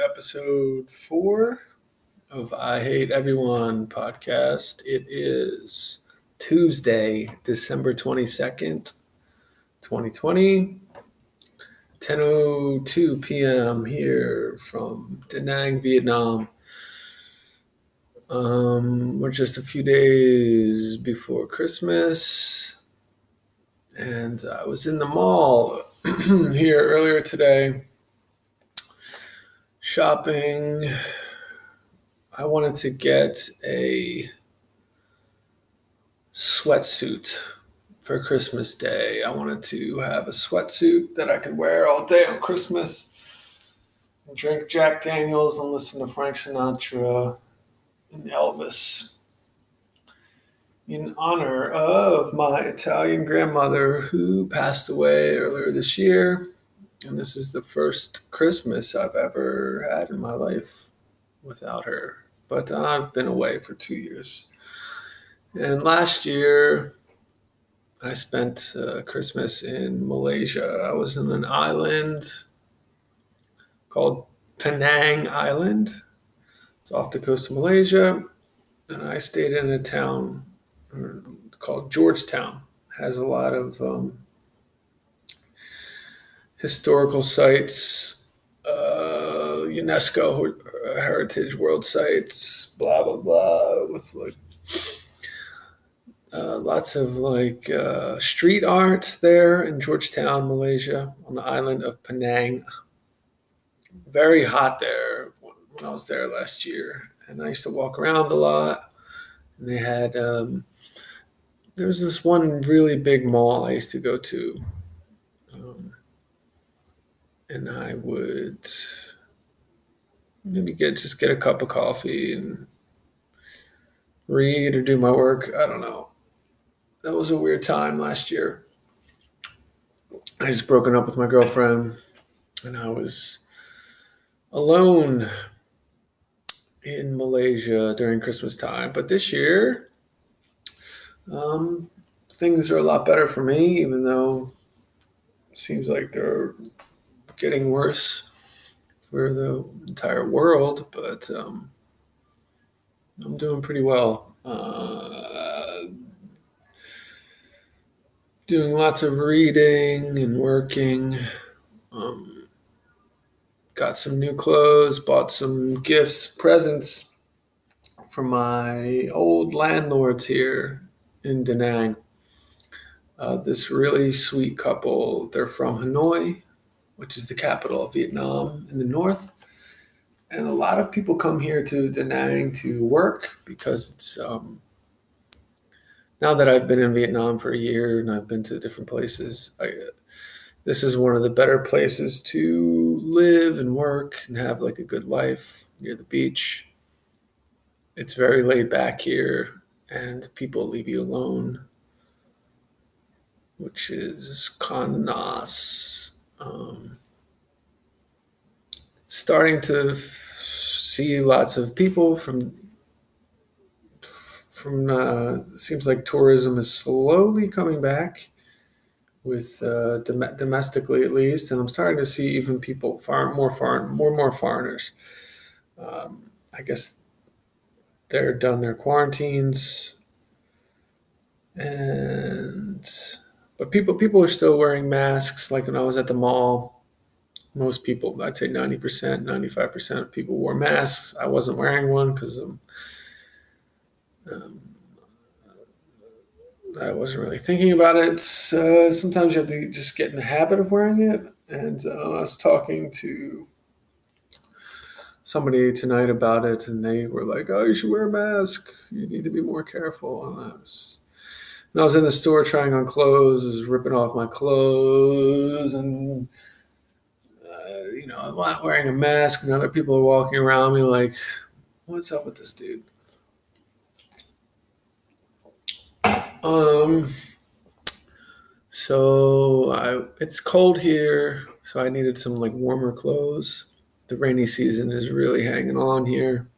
episode 4 of I Hate Everyone podcast. It is Tuesday, December 22nd, 2020, 10:02 p.m. here from Da Nang, Vietnam. We're just a few days before Christmas, and I was in the mall here earlier today shopping. I wanted to get a sweatsuit for Christmas Day. I wanted to have a sweatsuit that I could wear all day on Christmas and drink Jack Daniels and listen to Frank Sinatra and Elvis in honor of my Italian grandmother who passed away earlier this year. And this is the first Christmas I've ever had in my life without her. But I've been away for 2 years. And last year, I spent Christmas in Malaysia. I was in an island called Penang Island. It's off the coast of Malaysia. And I stayed in a town called Georgetown. It has a lot of historical sites, UNESCO Heritage World Sites, blah, blah, blah, with lots of street art there in Georgetown, Malaysia, on the island of Penang. Very hot there when I was there last year. And I used to walk around a lot. And they had, there was this one really big mall I used to go to. And I would maybe get a cup of coffee and read or do my work. I don't know. That was a weird time last year. I just broken up with my girlfriend and I was alone in Malaysia during Christmas time. But this year, things are a lot better for me, even though it seems like they're getting worse for the entire world. But I'm doing pretty well. Doing lots of reading and working. Got some new clothes, bought some gifts, presents from my old landlords here in Da Nang. This really sweet couple, they're from Hanoi, which is the capital of Vietnam in the north. And a lot of people come here to Da Nang to work because it's, now that I've been in Vietnam for a year and I've been to different places, this is one of the better places to live and work and have like a good life near the beach. It's very laid back here and people leave you alone, which is kind of nice. Starting to see lots of people from seems like tourism is slowly coming back with domestically at least, and I'm starting to see even people more foreigners. I guess they're done their quarantines, but people are still wearing masks. Like when I was at the mall, most people, I'd say 90%, 95% of people wore masks. I wasn't wearing one because I wasn't really thinking about it. Sometimes you have to just get in the habit of wearing it. And I was talking to somebody tonight about it, and they were like, "Oh, you should wear a mask. You need to be more careful." And I was in the store trying on clothes, I was ripping off my clothes, and I'm not wearing a mask, and other people are walking around me like, "What's up with this dude?" So it's cold here, so I needed some like warmer clothes. The rainy season is really hanging on here.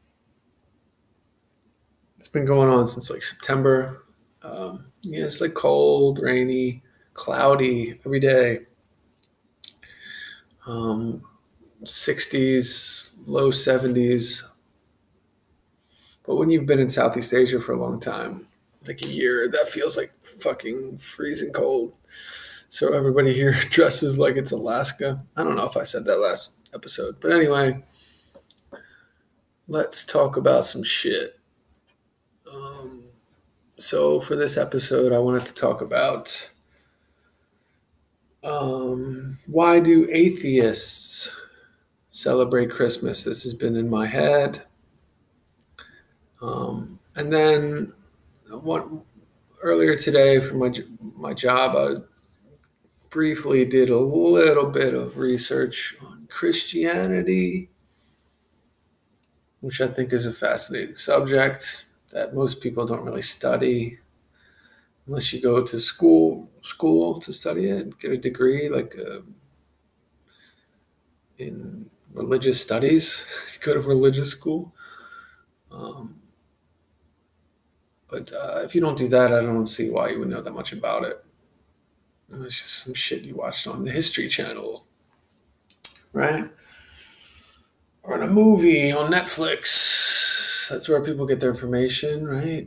It's been going on since like September. It's like cold, rainy, cloudy every day. 60s, low 70s. But when you've been in Southeast Asia for a long time, like a year, that feels like fucking freezing cold. So everybody here dresses like it's Alaska. I don't know if I said that last episode. But anyway, let's talk about some shit. So for this episode, I wanted to talk about why do atheists celebrate Christmas? This has been in my head. And then earlier today for my job, I briefly did a little bit of research on Christianity, which I think is a fascinating subject that most people don't really study unless you go to school to study it, get a degree like in religious studies. You go to religious school. But if you don't do that, I don't see why you would know that much about it. It's just some shit you watched on the History Channel, right? Or in a movie on Netflix. That's where people get their information, right?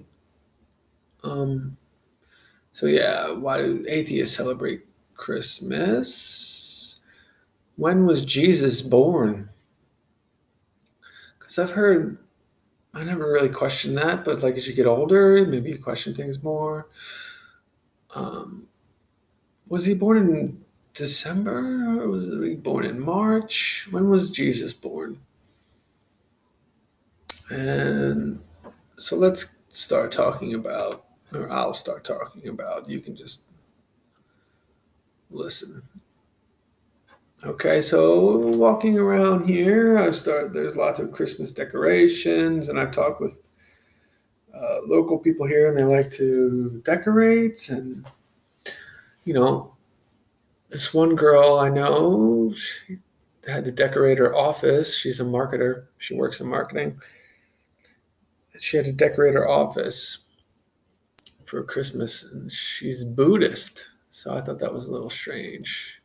So yeah, why do atheists celebrate Christmas? When was Jesus born? Because I've heard, I never really questioned that, but like as you get older, maybe you question things more. Was he born in December? Or was he born in March? When was Jesus born? And so let's start talking about, or I'll start talking about, you can just listen. Okay, so walking around here, there's lots of Christmas decorations, and I've talked with local people here, and they like to decorate. And, this one girl I know, she had to decorate her office. She's a marketer, she works in marketing. She had to decorate her office for Christmas, and she's Buddhist, so I thought that was a little strange.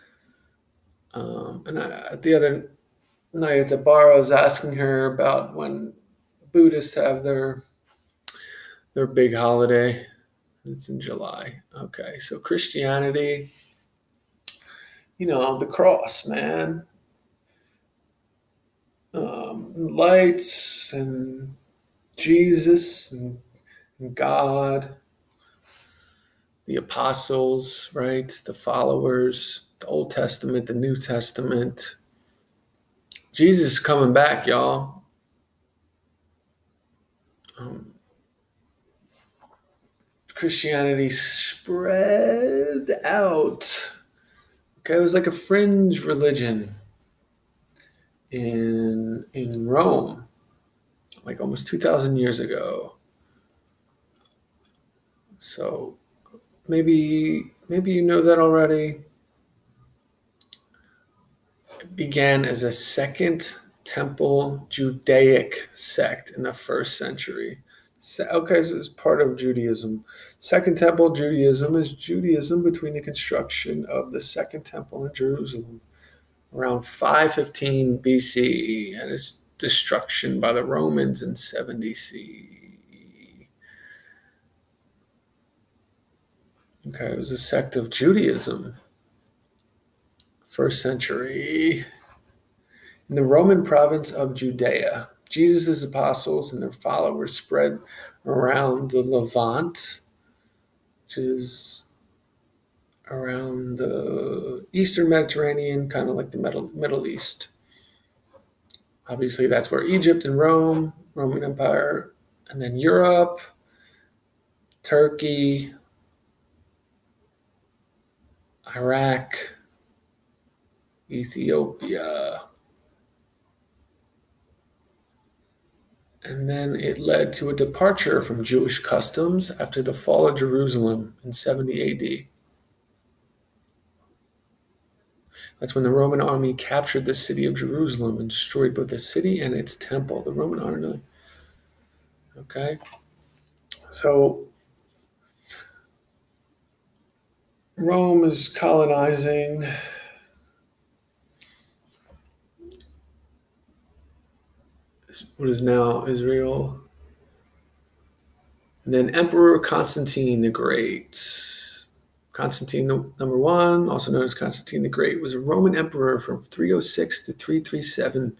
The other night at the bar, I was asking her about when Buddhists have their big holiday. It's in July. Okay, so Christianity, the cross, man. Lights and Jesus and God, the apostles, right? The followers, the Old Testament, the New Testament. Jesus is coming back, y'all. Christianity spread out. Okay, it was like a fringe religion in Rome, like almost 2,000 years ago. So maybe you know that already. It began as a Second Temple Judaic sect in the 1st century. Okay, so it's part of Judaism. Second Temple Judaism is Judaism between the construction of the Second Temple in Jerusalem around 515 BCE and its destruction by the Romans in 70 CE. Okay, it was a sect of Judaism, 1st century. In the Roman province of Judea, Jesus' apostles and their followers spread around the Levant, which is around the Eastern Mediterranean, kind of like the Middle East. Obviously, that's where Egypt and Rome, Roman Empire, and then Europe, Turkey, Iraq, Ethiopia. And then it led to a departure from Jewish customs after the fall of Jerusalem in 70 AD. That's when the Roman army captured the city of Jerusalem and destroyed both the city and its temple. The Roman army. Okay. So Rome is colonizing what is now Israel. And then Emperor Constantine the Great. Constantine number 1, also known as Constantine the Great, was a Roman emperor from 306 to 337.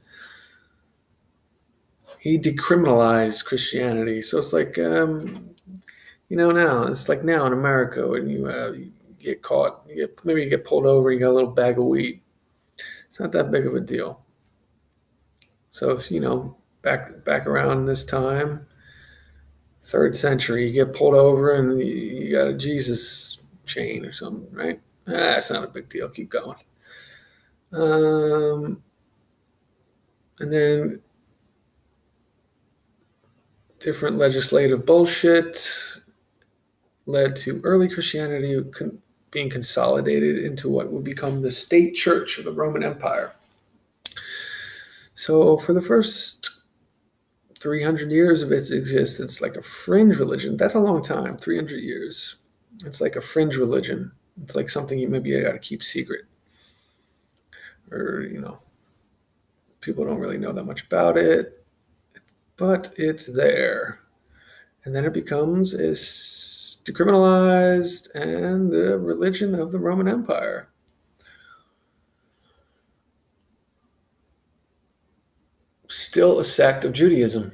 He decriminalized Christianity. So it's like, now it's like now in America when you get caught, maybe you get pulled over, you got a little bag of weed. It's not that big of a deal. So if back around this time, 3rd century, you get pulled over and you got a Jesus chain or something, right? It's not a big deal. Keep going. And then different legislative bullshit led to early Christianity being consolidated into what would become the state church of the Roman Empire. So for the first 300 years of its existence, like a fringe religion, that's a long time, 300 years. It's like a fringe religion. It's like something you got to keep secret. Or, people don't really know that much about it, but it's there. And then it becomes decriminalized and the religion of the Roman Empire. Still a sect of Judaism.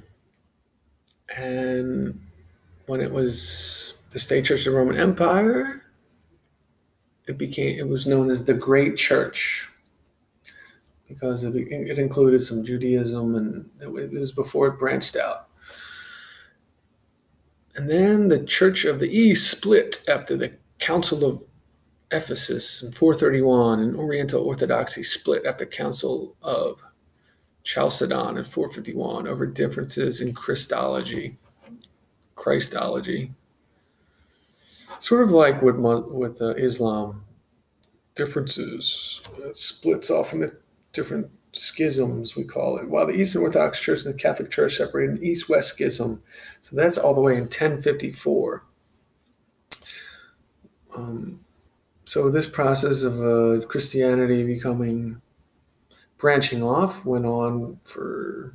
And when it was the state church of the Roman Empire, it was known as the Great Church because it included some Judaism, and it was before it branched out. And then the Church of the East split after the Council of Ephesus in 431, and Oriental Orthodoxy split after the Council of Chalcedon in 451 over differences in Christology. Sort of like with Islam, differences. It splits off into different schisms, we call it. While the Eastern Orthodox Church and the Catholic Church separated an East-West schism. So that's all the way in 1054. So this process of Christianity branching off went on for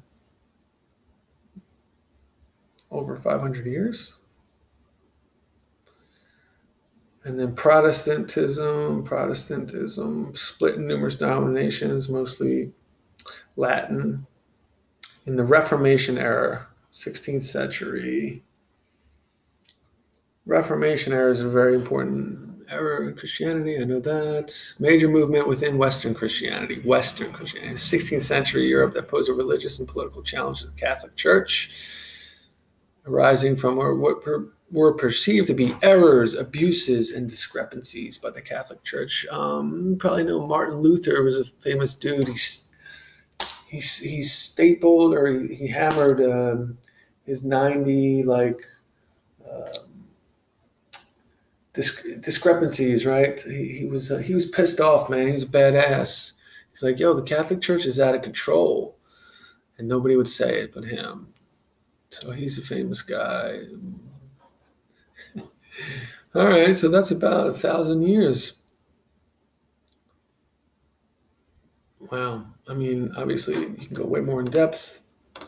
over 500 years. And then Protestantism split in numerous denominations, mostly Latin. In the Reformation era, 16th century. Reformation era is a very important era in Christianity, I know that. Major movement within Western Christianity. 16th century Europe that posed a religious and political challenge to the Catholic Church, arising from what were perceived to be errors, abuses, and discrepancies by the Catholic Church. You probably know Martin Luther was a famous dude. He stapled or he hammered his 90 discrepancies, right? He was pissed off, man. He was a badass. He's like, yo, the Catholic Church is out of control, and nobody would say it but him. So he's a famous guy. All right, so that's about 1,000 years. Wow. I mean, obviously, you can go way more in depth.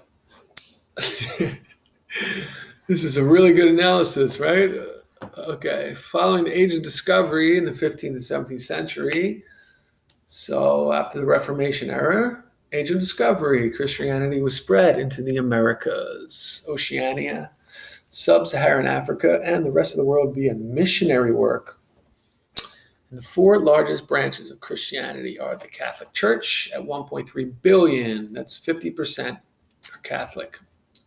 This is a really good analysis, right? Okay. Following the Age of Discovery in the 15th and 17th century, so after the Reformation era, Age of Discovery, Christianity was spread into the Americas, Oceania, Sub-Saharan Africa, and the rest of the world via missionary work. And the 4 largest branches of Christianity are the Catholic Church at 1.3 billion. That's 50% are Catholic.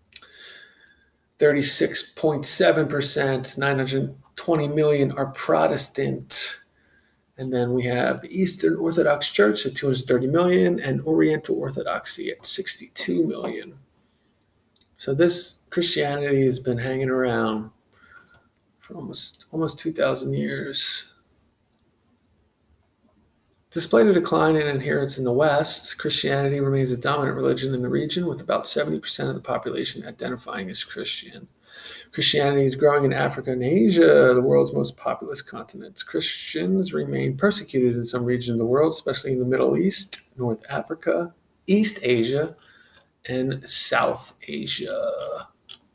36.7%, 920 million are Protestant. And then we have the Eastern Orthodox Church at 230 million and Oriental Orthodoxy at 62 million. So this Christianity has been hanging around for almost 2,000 years. Despite a decline in adherence in the West, Christianity remains a dominant religion in the region, with about 70% of the population identifying as Christian. Christianity is growing in Africa and Asia, the world's most populous continents. Christians remain persecuted in some regions of the world, especially in the Middle East, North Africa, East Asia, and South Asia.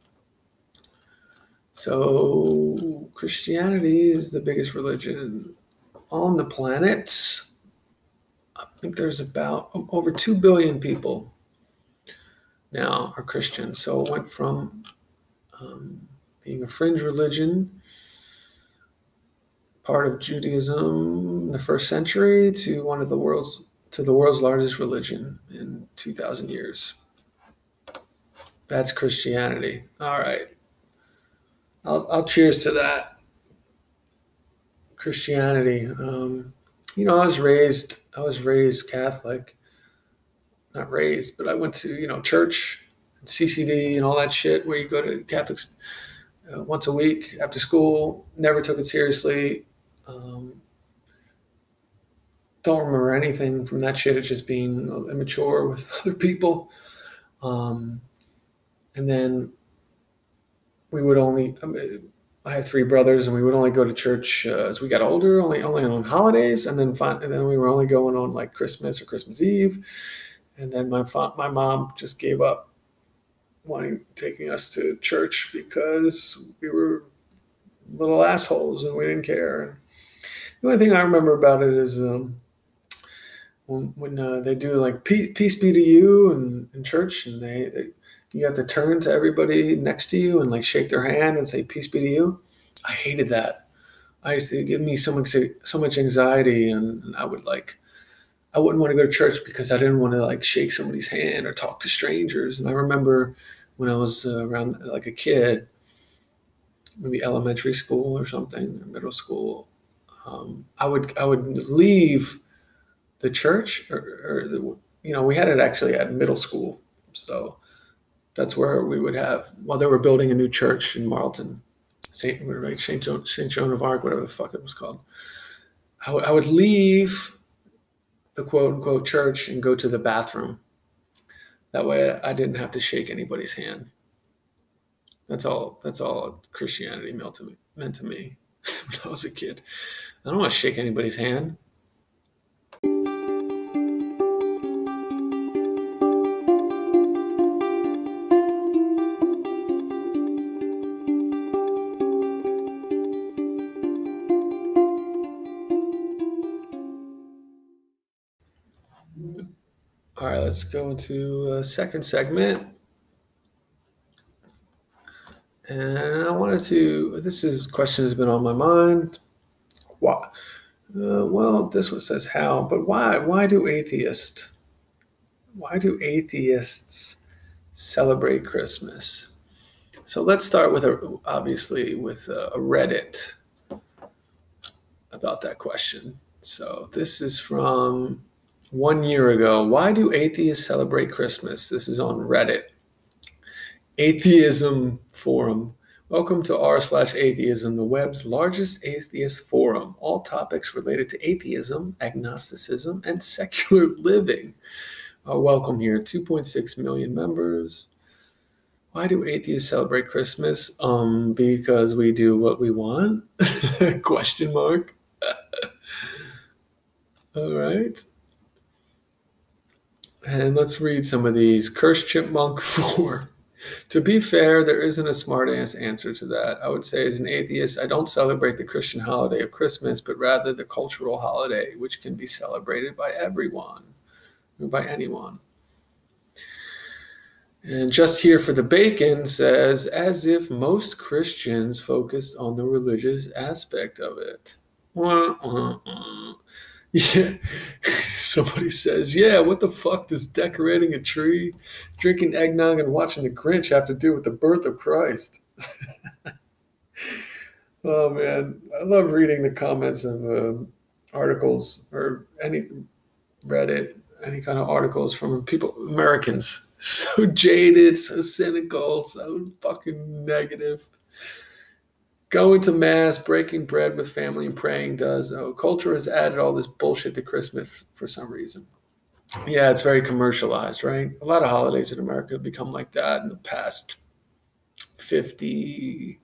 So Christianity is the biggest religion on the planet. I think there's about over 2 billion people now are Christian. So it went from being a fringe religion, part of Judaism in the first century, to the world's largest religion in 2,000 years. That's Christianity. All right. I'll cheers to that. Christianity. I was raised Catholic. Not raised, but I went to, church, CCD, and all that shit where you go to Catholics once a week after school. Never took it seriously. Don't remember anything from that shit. It's just being immature with other people. And then we would I had 3 brothers, and we would only go to church as we got older, only on holidays, and then we were only going on like Christmas or Christmas Eve. And then my mom just gave up taking us to church because we were little assholes and we didn't care. And the only thing I remember about it is when they do like peace be to you in church, and you have to turn to everybody next to you and like shake their hand and say peace be to you. I hated that. I used to give me so much anxiety, and I wouldn't want to go to church because I didn't want to like shake somebody's hand or talk to strangers. And I remember when I was around like a kid, maybe elementary school or something, or middle school, I would leave the church we had it actually at middle school. So that's where we would have, while they were building a new church in Marlton, St. Joan of Arc, whatever the fuck it was called. I would leave the quote unquote church and go to the bathroom. That way I didn't have to shake anybody's hand. That's all Christianity meant to me when I was a kid. I don't want to shake anybody's hand. All right, let's go into a second segment. And I wanted to, question has been on my mind. Why? This one says how, but why do atheists celebrate Christmas? So let's start with a Reddit about that question. So this is from 1 year ago. Why do atheists celebrate Christmas? This is on Reddit. Atheism Forum. Welcome to r/atheism, the web's largest atheist forum. All topics related to atheism, agnosticism, and secular living are welcome here. 2.6 million members. Why do atheists celebrate Christmas? Because we do what we want? Question mark. All right. And let's read some of these. Cursed Chipmunk 4. To be fair, there isn't a smart-ass answer to that. I would say as an atheist, I don't celebrate the Christian holiday of Christmas, but rather the cultural holiday, which can be celebrated by everyone, or by anyone. And Just Here for the Bacon says, as if most Christians focused on the religious aspect of it. Yeah. Somebody says, yeah, what the fuck does decorating a tree, drinking eggnog, and watching The Grinch have to do with the birth of Christ? Oh, man. I love reading the comments of articles or any Reddit, any kind of articles from people, Americans. So jaded, so cynical, so fucking negative. Going to mass, breaking bread with family, and praying does. Culture has added all this bullshit to Christmas for some reason. Yeah, it's very commercialized, right? A lot of holidays in America have become like that in the past 57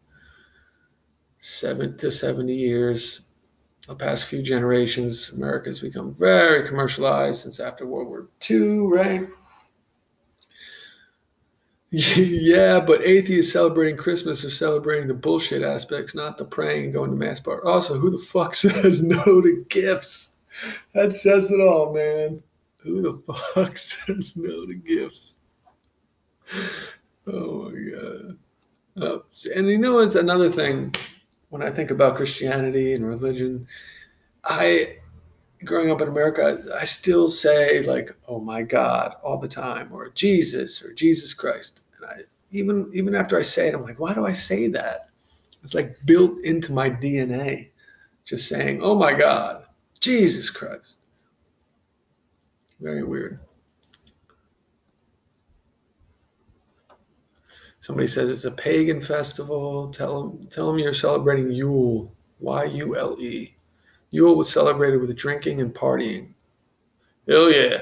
to 70 years. The past few generations, America's become very commercialized since after World War II, right? Yeah, but atheists celebrating Christmas are celebrating the bullshit aspects, not the praying and going to mass part. Also, who the fuck says no to gifts? That says it all, man. Who the fuck says no to gifts? Oh my god. And you know, it's another thing when I think about Christianity and religion. I, growing up in America, I still say like, "Oh my God," all the time, or Jesus, or Jesus Christ. And even after I say it, I'm like, "Why do I say that?" It's like built into my DNA, just saying, "Oh my God, Jesus Christ." Very weird. Somebody says it's a pagan festival. Tell them you're celebrating Yule. Yule. Yule was celebrated with drinking and partying. Hell yeah.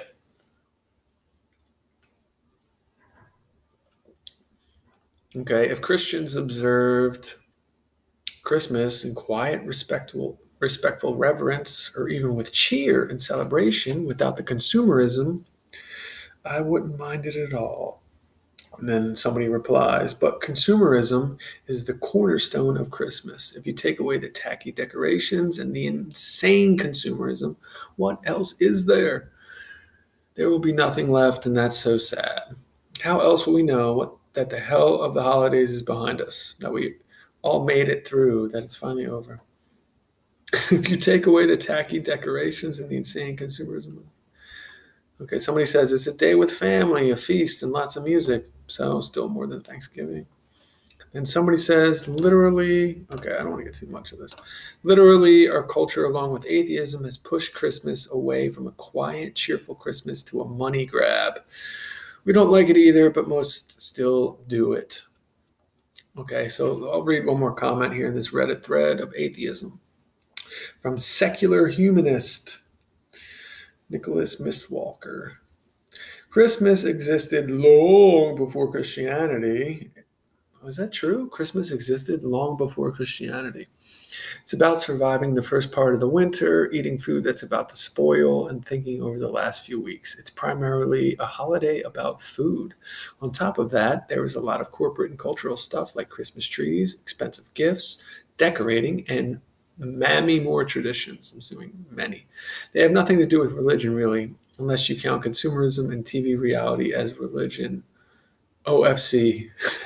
Okay, if Christians observed Christmas in quiet, respectful reverence, or even with cheer and celebration without the consumerism, I wouldn't mind it at all. And then somebody replies, but consumerism is the cornerstone of Christmas. If you take away the tacky decorations and the insane consumerism, what else is there? There will be nothing left, and that's so sad. How else will we know that the hell of the holidays is behind us, that we all made it through, that it's finally over? If you take away the tacky decorations and the insane consumerism. Okay, somebody says it's a day with family, a feast, and lots of music. So still more than Thanksgiving. And somebody says literally, okay, I don't want to get too much of this. Literally, our culture, along with atheism, has pushed Christmas away from a quiet, cheerful Christmas to a money grab. We don't like it either, but most still do it. Okay, so I'll read one more comment here in this Reddit thread of atheism. From Secular Humanist, Nicholas Mistwalker. Christmas existed long before Christianity. Is that true? Christmas existed long before Christianity. It's about surviving the first part of the winter, eating food that's about to spoil, and thinking over the last few weeks. It's primarily a holiday about food. On top of that, there was a lot of corporate and cultural stuff like Christmas trees, expensive gifts, decorating, and many more traditions. I'm assuming many. They have nothing to do with religion, really, unless you count consumerism and TV reality as religion. OFC.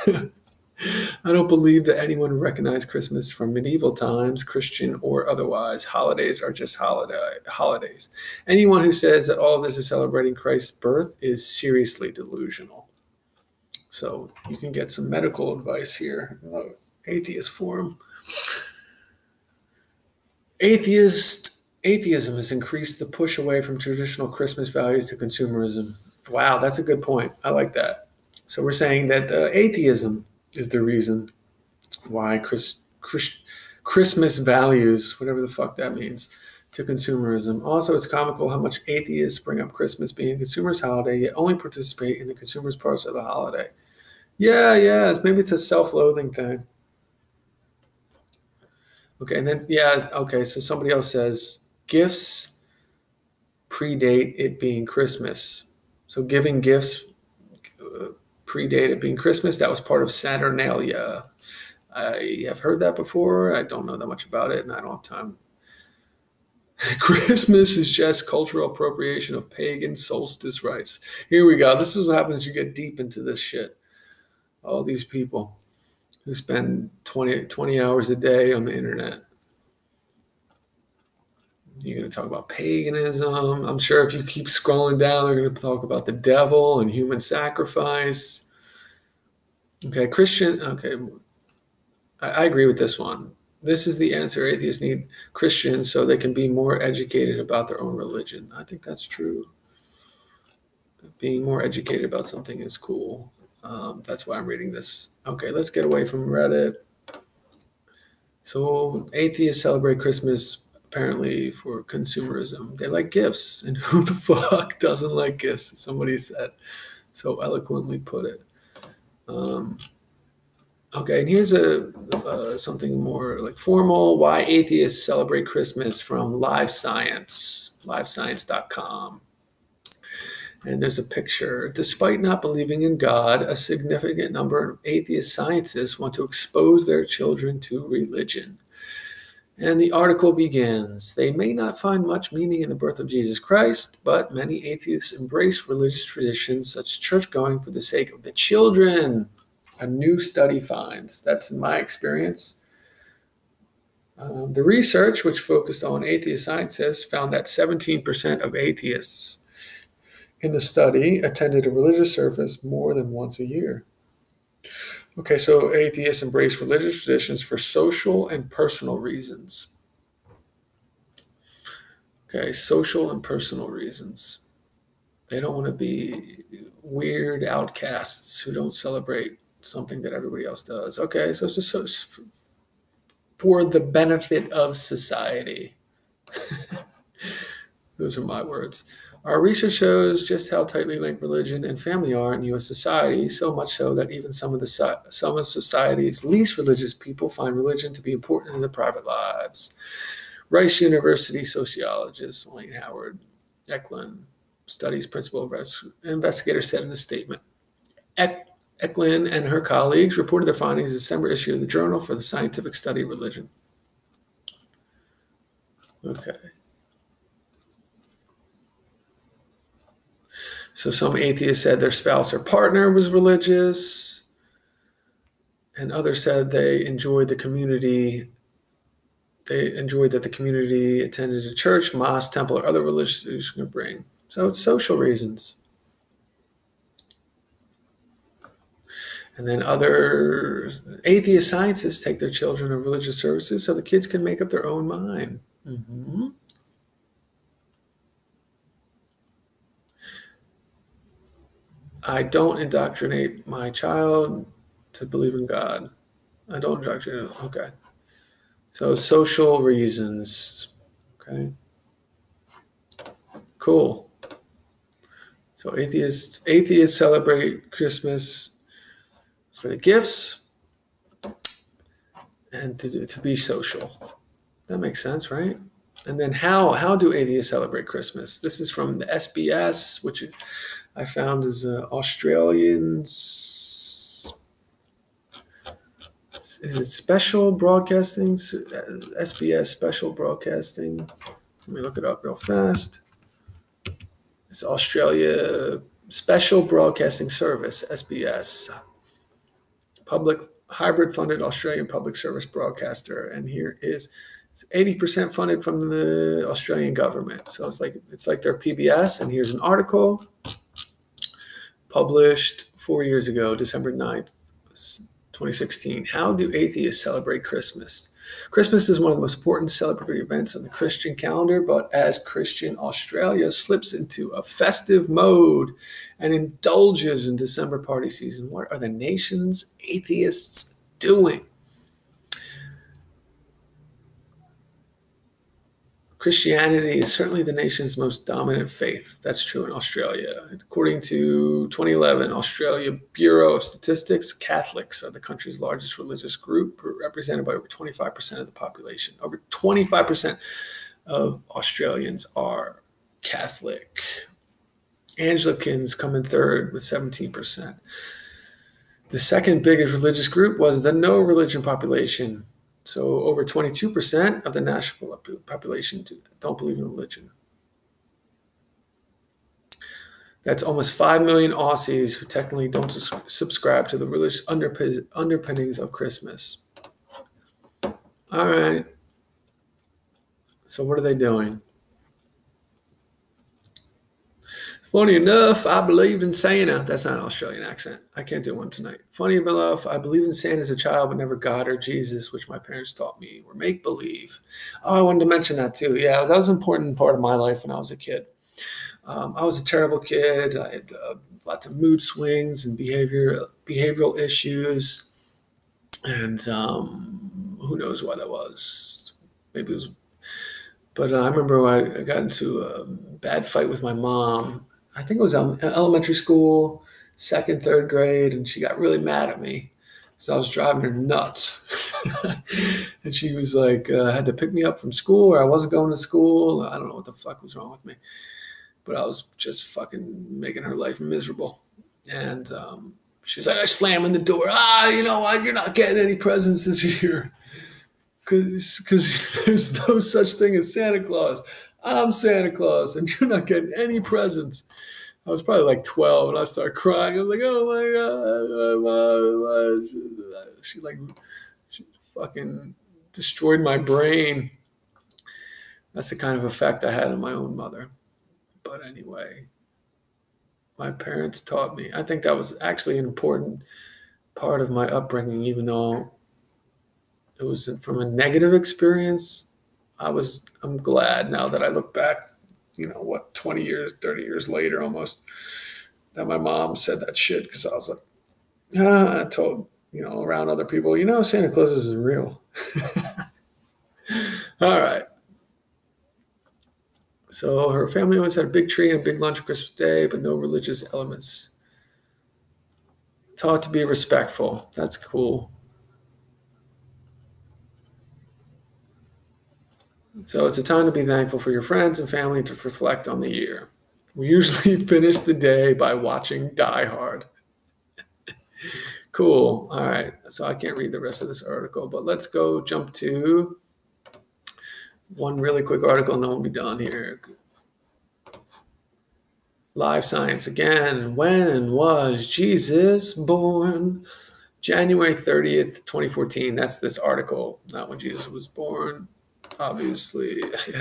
I don't believe that anyone recognized Christmas from medieval times, Christian or otherwise. Holidays are just holidays. Anyone who says that all of this is celebrating Christ's birth is seriously delusional. So you can get some medical advice here. Atheist forum. Atheism has increased the push away from traditional Christmas values to consumerism. Wow, that's a good point. I like that. So we're saying that atheism is the reason why Christmas values, whatever the fuck that means, to consumerism. Also, it's comical how much atheists bring up Christmas being a consumer's holiday, yet only participate in the consumer's parts of the holiday. Yeah, maybe it's a self-loathing thing. Okay, and then, so somebody else says, gifts predate it being Christmas. So giving gifts predate it being Christmas. That was part of Saturnalia. I have heard that before. I don't know that much about it, and I don't have time. Christmas is just cultural appropriation of pagan solstice rites. Here we go. This is what happens. You get deep into this shit. All these people who spend 20 hours a day on the internet. You're going to talk about paganism. I'm sure if you keep scrolling down, they're going to talk about the devil and human sacrifice. Okay, Christian. Okay, I agree with this one. This is the answer. Atheists need Christians so they can be more educated about their own religion. I think that's true. Being more educated about something is cool. That's why I'm reading this. Okay, let's get away from Reddit. So atheists celebrate Christmas apparently for consumerism. They like gifts, and who the fuck doesn't like gifts? Somebody said, so eloquently put it. Okay, and here's something more like formal. Why atheists celebrate Christmas from Live Science, livescience.com. And there's a picture. Despite not believing in God, a significant number of atheist scientists want to expose their children to religion. And the article begins. They may not find much meaning in the birth of Jesus Christ, but many atheists embrace religious traditions such as church going for the sake of the children. A new study finds. That's in my experience. The research, which focused on atheist scientists, found that 17% of atheists in the study attended a religious service more than once a year. Okay, so atheists embrace religious traditions for social and personal reasons. Okay, social and personal reasons. They don't want to be weird outcasts who don't celebrate something that everybody else does. Okay, so it's just for the benefit of society. Those are my words. Our research shows just how tightly linked religion and family are in U.S. society, so much so that even some of society's least religious people find religion to be important in their private lives. Rice University sociologist Elaine Howard Eklund, studies principal investigator, said in a statement. Eklund and her colleagues reported their findings in the December issue of the Journal for the Scientific Study of Religion. Okay. So some atheists said their spouse or partner was religious, and others said they enjoyed the community. They enjoyed that the community attended a church, mosque, temple, or other religious institutions could bring. So it's social reasons. And then other atheist scientists take their children to religious services so the kids can make up their own mind. Mm-hmm. I don't indoctrinate my child to believe in God. I don't indoctrinate. Okay. So social reasons. Okay. Cool. So atheists celebrate Christmas for the gifts and to be social. That makes sense, right? And then how do atheists celebrate Christmas? This is from the SBS, which I found is Australians. Is it Special Broadcasting? SBS Special Broadcasting. Let me look it up real fast. It's Australia Special Broadcasting Service, SBS. Public hybrid funded Australian public service broadcaster. And here is it's 80% funded from the Australian government. So it's like their PBS. And here's an article published 4 years ago, December 9th, 2016. How do atheists celebrate Christmas? Christmas is one of the most important celebratory events on the Christian calendar, but as Christian Australia slips into a festive mode and indulges in December party season, what are the nation's atheists doing? Christianity is certainly the nation's most dominant faith. That's true in Australia. According to 2011 Australia Bureau of Statistics, Catholics are the country's largest religious group, represented by over 25% of the population. Over 25% of Australians are Catholic. Anglicans come in third with 17%. The second biggest religious group was the no religion population. So over 22% of the national population don't believe in religion. That's almost 5 million Aussies who technically don't subscribe to the religious underpinnings of Christmas. All right. So what are they doing? Funny enough, I believed in Santa. That's not an Australian accent. I can't do one tonight. Funny enough, I believed in Santa as a child, but never God or Jesus, which my parents taught me were make-believe. Oh, I wanted to mention that too. Yeah, that was an important part of my life when I was a kid. I was a terrible kid. I had lots of mood swings and behavioral issues. And who knows why that was. Maybe it was. But I remember I got into a bad fight with my mom. I think it was elementary school, second, third grade, and she got really mad at me because I was driving her nuts. And she was like, had to pick me up from school, or I wasn't going to school. I don't know what the fuck was wrong with me. but I was just fucking making her life miserable. And she's like, I slam in the door. You know what? You're not getting any presents this year. Because there's no such thing as Santa Claus. I'm Santa Claus, and you're not getting any presents. I was probably like 12, and I started crying. I was like, oh my God. She fucking destroyed my brain. That's the kind of effect I had on my own mother. But anyway, my parents taught me. I think that was actually an important part of my upbringing, even though it was from a negative experience. I'm glad now that I look back, 20 years, 30 years later almost, that my mom said that shit, because I was like, I told, around other people, Santa Claus isn't real. All right. So her family always had a big tree and a big lunch on Christmas Day, but no religious elements. Taught to be respectful. That's cool. So it's a time to be thankful for your friends and family, to reflect on the year. We usually finish the day by watching Die Hard. Cool. All right. So I can't read the rest of this article, but let's go jump to one really quick article and then we'll be done here. Live Science again. When was Jesus born? January 30th, 2014. That's this article, not when Jesus was born, obviously.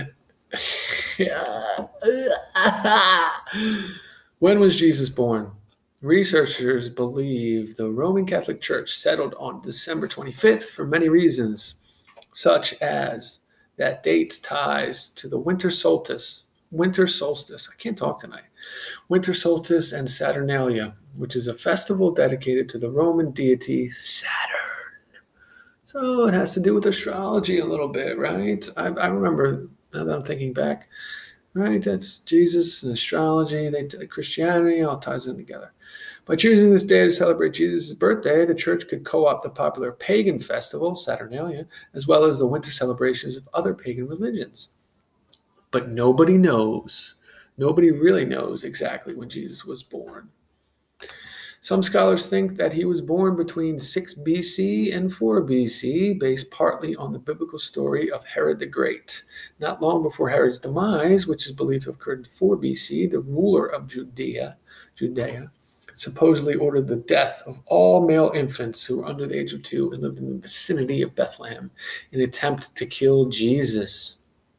When was Jesus born? Researchers believe the Roman Catholic Church settled on December 25th for many reasons, such as that date's ties to the winter solstice. I can't talk tonight. Winter solstice and Saturnalia, which is a festival dedicated to the Roman deity Saturn. So it has to do with astrology a little bit, right? I remember, now that I'm thinking back, right? That's Jesus and astrology, Christianity, all ties in together. By choosing this day to celebrate Jesus' birthday, the church could co-opt the popular pagan festival, Saturnalia, as well as the winter celebrations of other pagan religions. But nobody knows. Nobody really knows exactly when Jesus was born. Some scholars think that he was born between 6 BC and 4 BC, based partly on the biblical story of Herod the Great. Not long before Herod's demise, which is believed to have occurred in 4 BC, the ruler of Judea, supposedly ordered the death of all male infants who were under the age of 2 and lived in the vicinity of Bethlehem in an attempt to kill Jesus.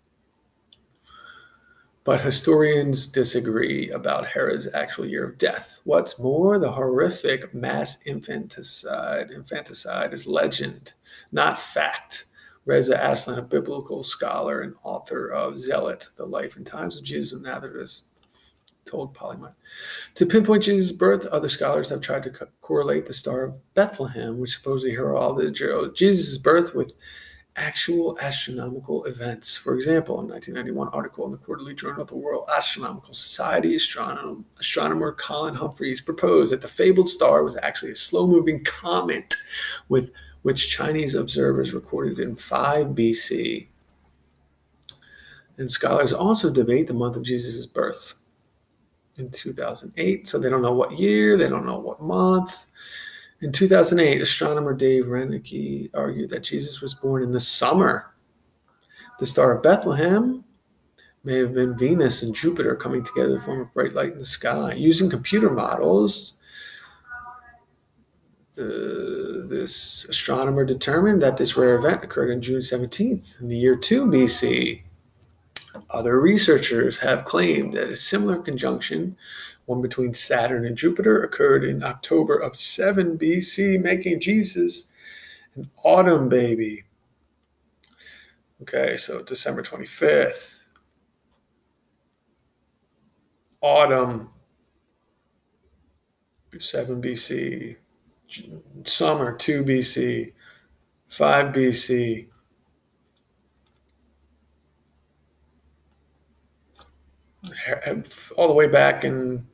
But historians disagree about Herod's actual year of death. What's more, the horrific mass infanticide is legend, not fact. Reza Aslan, a biblical scholar and author of Zealot, The Life and Times of Jesus of Nazareth, told Polymath. To pinpoint Jesus' birth, other scholars have tried to correlate the Star of Bethlehem, which supposedly heralded Jesus' birth, with actual astronomical events. For example, in 1991 article in the Quarterly Journal of the World Astronomical Society, astronomer Colin Humphreys proposed that the fabled star was actually a slow-moving comet, with which Chinese observers recorded in 5 BC. And scholars also debate the month of Jesus' birth in 2008. So they don't know what year, they don't know what month. In 2008, astronomer Dave Renneke argued that Jesus was born in the summer. The Star of Bethlehem may have been Venus and Jupiter coming together to form a bright light in the sky. Using computer models, this astronomer determined that this rare event occurred on June 17th in the year 2 BC. Other researchers have claimed that a similar conjunction, one between Saturn and Jupiter, occurred in October of 7 BC, making Jesus an autumn baby. Okay, so December 25th. Autumn, 7 BC. Summer, 2 BC. 5 BC. All the way back in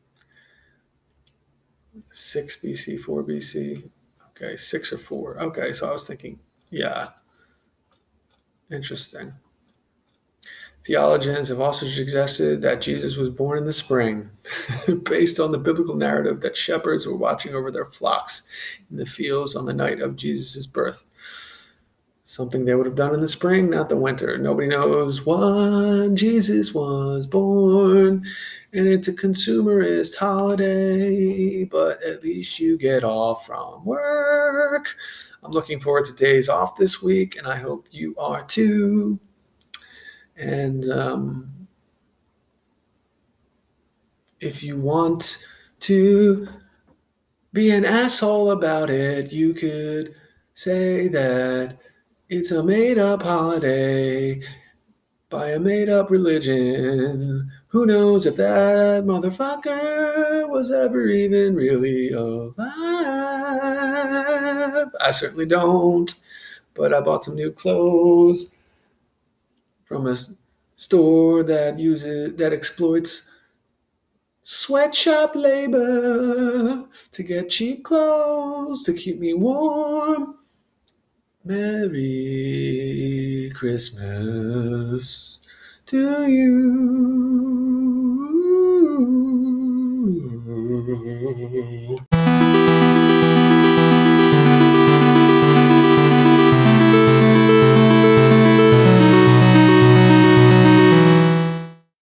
6 BC, 4 BC. Okay, 6 or 4. Okay, so I was thinking, yeah. Interesting. Theologians have also suggested that Jesus was born in the spring, based on the biblical narrative that shepherds were watching over their flocks in the fields on the night of Jesus' birth. Something they would have done in the spring, not the winter. Nobody knows when Jesus was born, and it's a consumerist holiday, but at least you get off from work. I'm looking forward to days off this week, and I hope you are too. And if you want to be an asshole about it, you could say that it's a made-up holiday by a made-up religion. Who knows if that motherfucker was ever even really alive? I certainly don't, but I bought some new clothes from a store that exploits sweatshop labor to get cheap clothes to keep me warm. Merry Christmas to you.